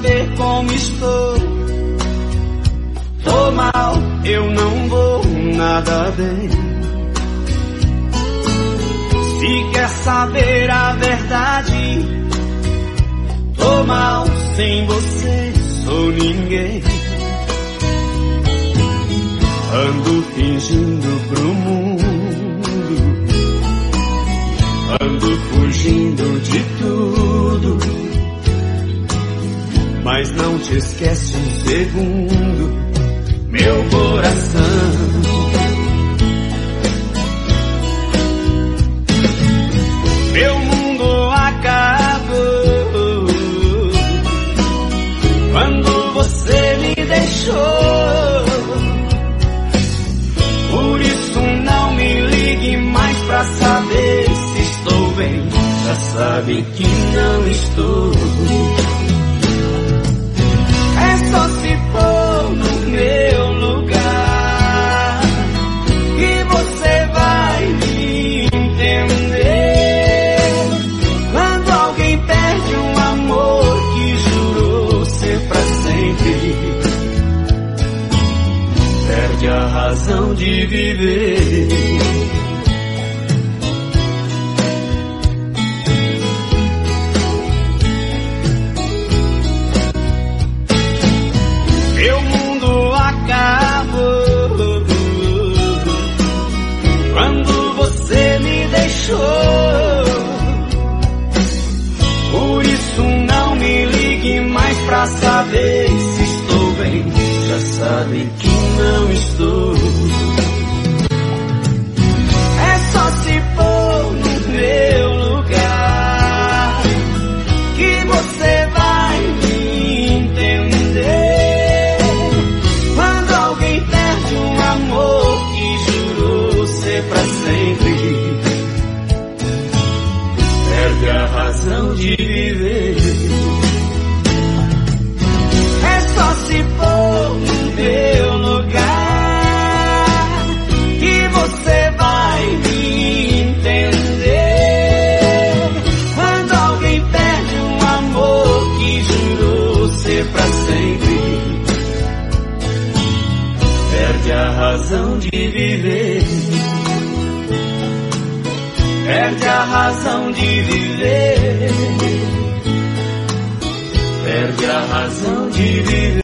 saber como estou. Tô mal, eu não vou nada bem. Se quer saber a verdade, tô mal, sem você sou ninguém. Ando fingindo pro mundo, ando fugindo de tudo, mas não te esquece um segundo, meu coração. Meu mundo acabou quando você me deixou. Por isso não me ligue mais pra saber se estou bem. Já sabe que não estou. É só se for no meu lugar que você vai me entender. Quando alguém perde um amor que jurou ser pra sempre, perde a razão de viver. Meu mundo acabou quando você me deixou. Por isso não me ligue mais pra saber se estou bem. Já sabe que não estou. É só se for no meu lugar que você vai me entender. Quando alguém perde um amor que jurou ser pra sempre, perde a razão de viver. É só se for no meu lugar que você vai me entender. Quando alguém perde um amor que jurou ser pra sempre, perde a razão de viver. Perde a razão de viver. Perde a razão de viver.